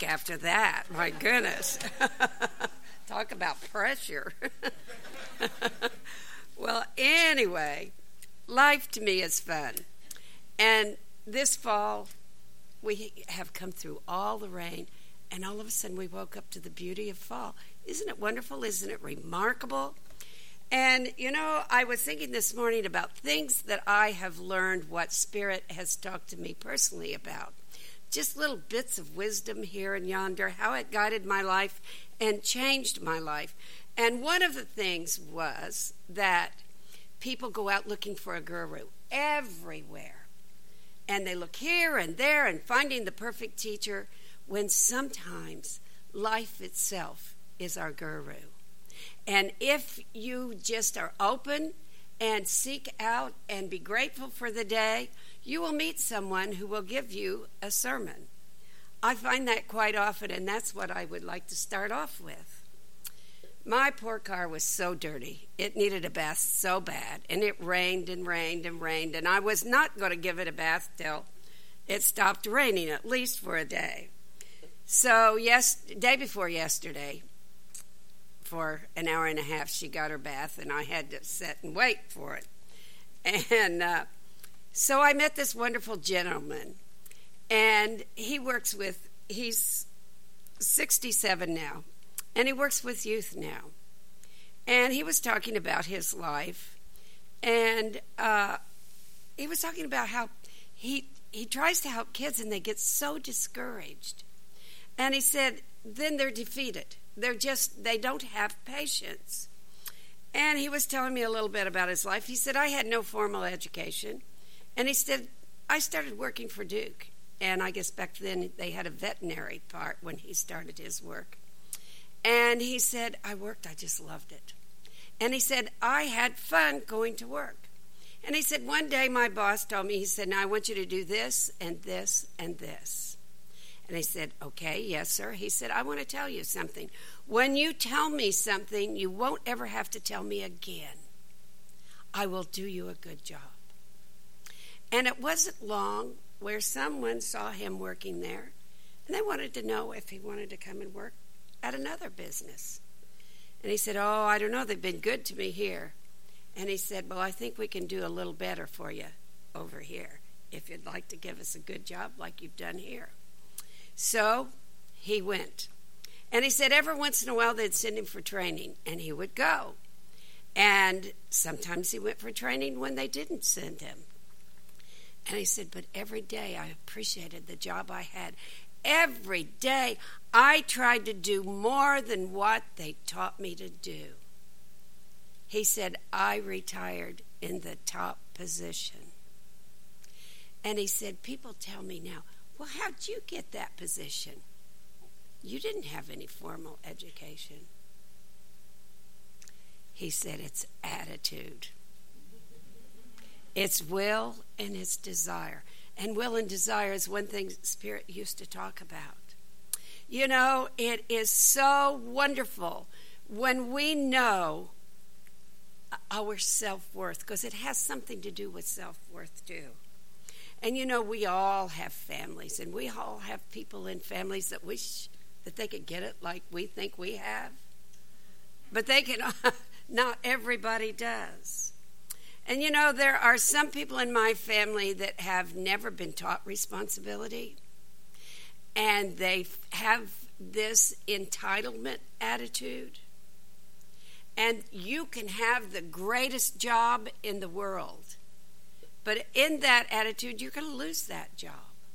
week after that. My goodness. Talk about pressure. Well, anyway, life to me is fun. And this fall, we have come through all the rain, and all of a sudden we woke up to the beauty of fall. Isn't it wonderful? Isn't it remarkable? And, I was thinking this morning about things that I have learned what Spirit has talked to me personally about. Just little bits of wisdom here and yonder, how it guided my life and changed my life. And one of the things was that people go out looking for a guru everywhere. And they look here and there and finding the perfect teacher, when sometimes life itself is our guru. And if you just are open and seek out and be grateful for the day, you will meet someone who will give you a sermon. I find that quite often, and that's what I would like to start off with. My poor car was so dirty. It needed a bath so bad, and it rained and rained and rained, and I was not going to give it a bath till it stopped raining, at least for a day. So, day before yesterday, for an hour and a half, she got her bath, and I had to sit and wait for it. And so I met this wonderful gentleman, and he's 67 now, and he works with youth now. And he was talking about his life, and he was talking about how he tries to help kids, and they get so discouraged. And he said, then they're defeated. They don't have patience. And he was telling me a little bit about his life. He said, I had no formal education. And he said, I started working for Duke. And I guess back then they had a veterinary part when he started his work. And he said, I just loved it. And he said, I had fun going to work. And he said, one day my boss told me, he said, now I want you to do this and this and this. And I said, okay, yes, sir. He said, I want to tell you something. When you tell me something, you won't ever have to tell me again. I will do you a good job. And it wasn't long where someone saw him working there, and they wanted to know if he wanted to come and work at another business. And he said, oh, I don't know. They've been good to me here. And he said, well, I think we can do a little better for you over here if you'd like to give us a good job like you've done here. So he went. And he said every once in a while they'd send him for training, and he would go. And sometimes he went for training when they didn't send him. And he said, but every day I appreciated the job I had. Every day I tried to do more than what they taught me to do. He said, I retired in the top position. And he said, people tell me now, well, how'd you get that position? You didn't have any formal education. He said, it's attitude. It's will and it's desire. And will and desire is one thing Spirit used to talk about. It is so wonderful when we know our self-worth, because it has something to do with self-worth too. And we all have families, and we all have people in families that wish that they could get it like we think we have. But they can, not everybody does. And there are some people in my family that have never been taught responsibility, and they have this entitlement attitude. And you can have the greatest job in the world, but in that attitude, you're going to lose that job.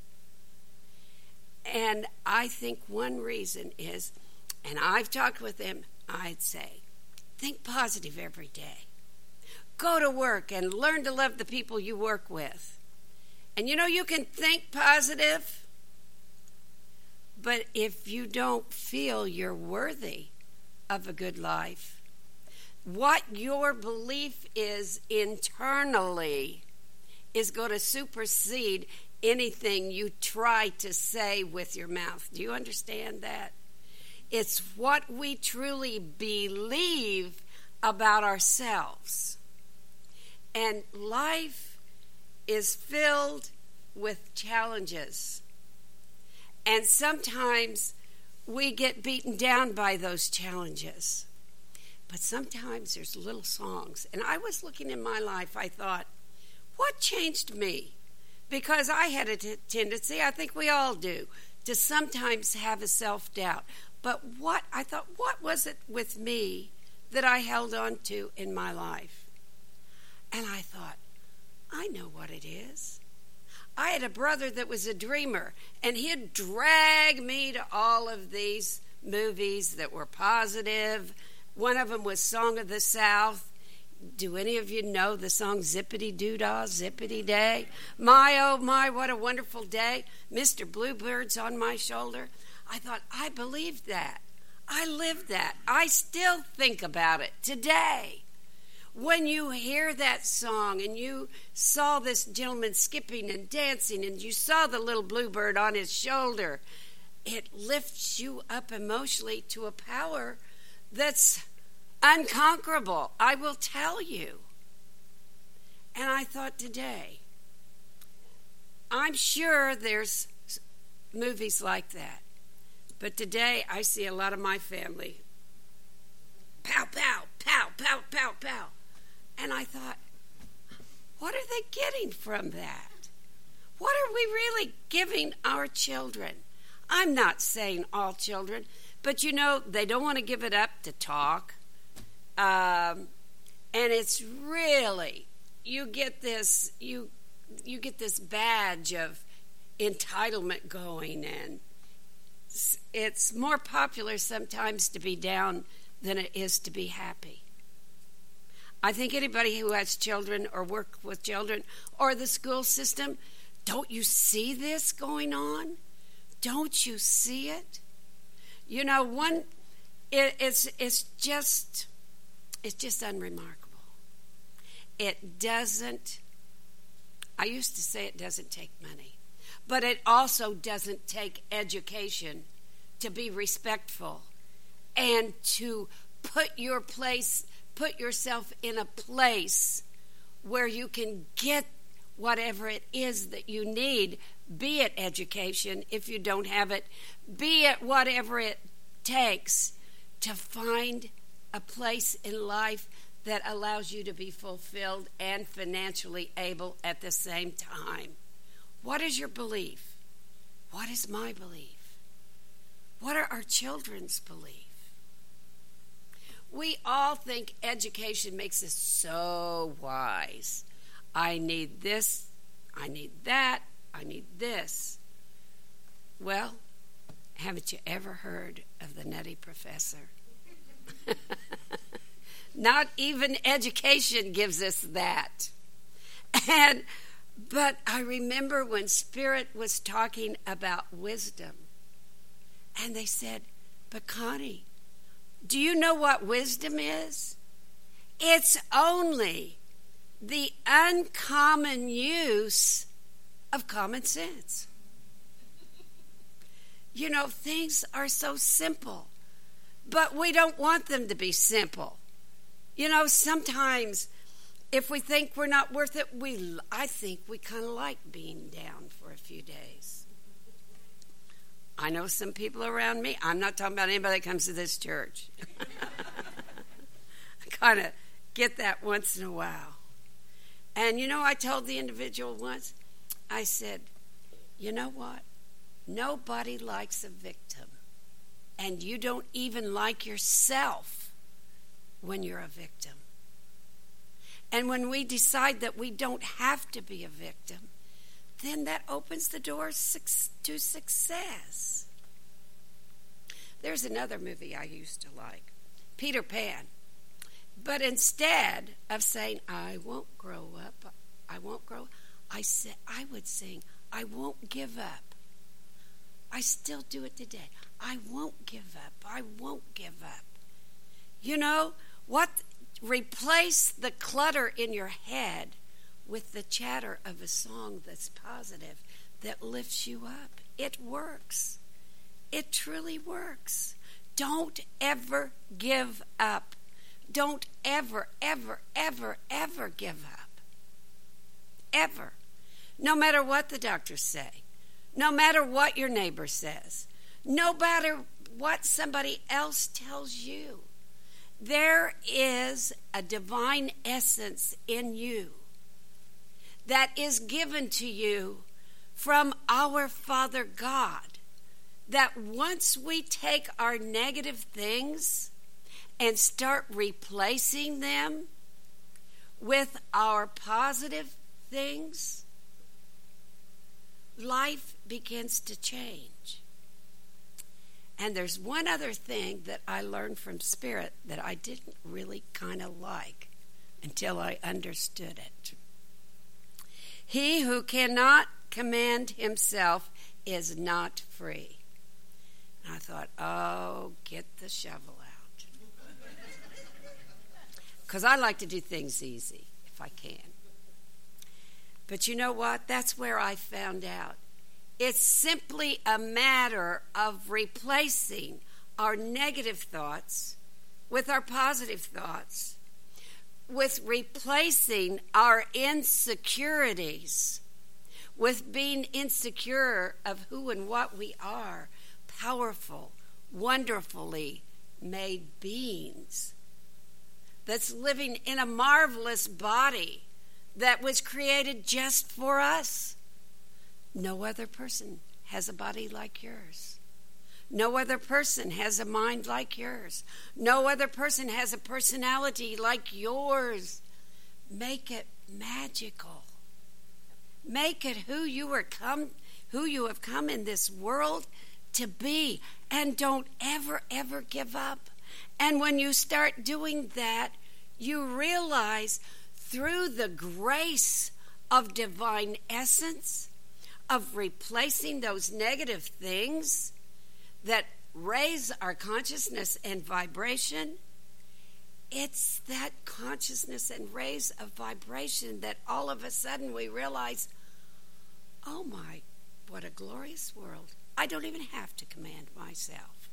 And I think one reason is, and I've talked with them, I'd say, think positive every day. Go to work and learn to love the people you work with. And you can think positive, but if you don't feel you're worthy of a good life, what your belief is internally is going to supersede anything you try to say with your mouth. Do you understand that? It's what we truly believe about ourselves. And life is filled with challenges. And sometimes we get beaten down by those challenges. But sometimes there's little songs. And I was looking in my life, I thought, what changed me? Because I had a tendency, I think we all do, to sometimes have a self-doubt. But what was it with me that I held on to in my life? And I thought, I know what it is. I had a brother that was a dreamer, and he'd drag me to all of these movies that were positive. One of them was Song of the South. Do any of you know the song Zippity Doo Dah, Zippity Day? My, oh my, what a wonderful day. Mr. Bluebird's on my shoulder. I thought, I believed that. I lived that. I still think about it today. When you hear that song and you saw this gentleman skipping and dancing and you saw the little bluebird on his shoulder, it lifts you up emotionally to a power that's unconquerable, I will tell you. And I thought today, I'm sure there's movies like that. But today I see a lot of my family. Pow, pow, pow, pow, pow, pow. And I thought, what are they getting from that? What are we really giving our children? I'm not saying all children, but you know, they don't want to give it up to talk. And it's really, you get this badge of entitlement going, and it's more popular sometimes to be down than it is to be happy. I think anybody who has children or work with children or the school system, don't you see this going on? Don't you see it? You know, it's just unremarkable. It doesn't, I used to say it doesn't take money, but it also doesn't take education to be respectful and to put yourself in a place where you can get whatever it is that you need, be it education if you don't have it, be it whatever it takes to find a place in life that allows you to be fulfilled and financially able at the same time. What is your belief? What is my belief? What are our children's belief? We all think education makes us so wise. I need this, I need that, I need this. Well, haven't you ever heard of the Nutty Professor? Not even education gives us that. But I remember when Spirit was talking about wisdom, and they said, but Connie, do you know what wisdom is? It's only the uncommon use of common sense. You know, things are so simple, but we don't want them to be simple. You know, sometimes if we think we're not worth it, I think we kind of like being down for a few days. I know some people around me. I'm not talking about anybody that comes to this church. I kind of get that once in a while. And you know, I told the individual once, I said, you know what? Nobody likes a victim. And you don't even like yourself when you're a victim. And when we decide that we don't have to be a victim, then that opens the door to success. There's another movie I used to like, Peter Pan. But instead of saying, I won't grow up, I would sing, I won't give up. I still do it today. I won't give up. I won't give up. You know, replace the clutter in your head with the chatter of a song that's positive, that lifts you up. It works. It truly works. Don't ever give up. Don't ever, ever, ever, ever give up. Ever. No matter what the doctors say. No matter what your neighbor says. No matter what somebody else tells you. There is a divine essence in you that is given to you from our Father God, that once we take our negative things and start replacing them with our positive things, life begins to change. And there's one other thing that I learned from Spirit that I didn't really kind of like until I understood it. He who cannot command himself is not free. And I thought, oh, get the shovel out. Because I like to do things easy if I can. But you know what? That's where I found out. It's simply a matter of replacing our negative thoughts with our positive thoughts, with replacing our insecurities, with being insecure of who and what we are, powerful, wonderfully made beings that's living in a marvelous body that was created just for us. No other person has a body like yours. No other person has a mind like yours. No other person has a personality like yours. Make it magical. Make it who you have come in this world to be. And don't ever, ever give up. And when you start doing that, you realize through the grace of divine essence, of replacing those negative things that raise our consciousness and vibration, it's that consciousness and raise of vibration that all of a sudden we realize, oh my, what a glorious world. I don't even have to command myself.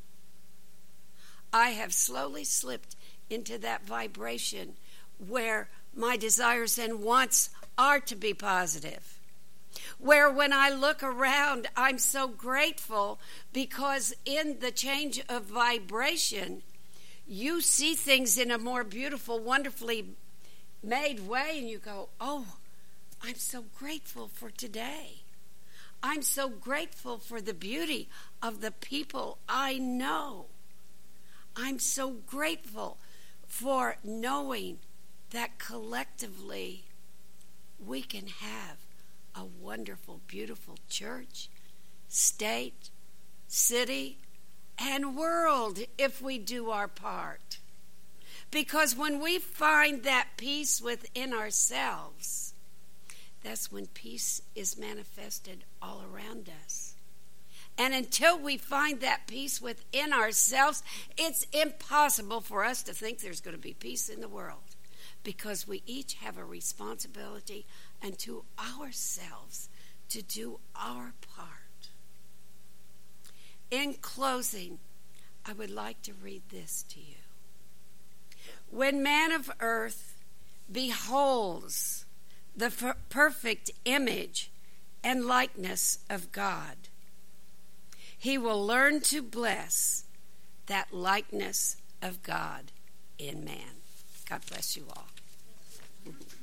I have slowly slipped into that vibration where my desires and wants are to be positive. Where when I look around, I'm so grateful because in the change of vibration, you see things in a more beautiful, wonderfully made way, and you go, oh, I'm so grateful for today. I'm so grateful for the beauty of the people I know. I'm so grateful for knowing that collectively we can have a wonderful, beautiful church, state, city, and world if we do our part. Because when we find that peace within ourselves, that's when peace is manifested all around us. And until we find that peace within ourselves, it's impossible for us to think there's going to be peace in the world. Because we each have a responsibility unto ourselves to do our part. In closing, I would like to read this to you. When man of earth beholds the perfect image and likeness of God, he will learn to bless that likeness of God in man. God bless you all.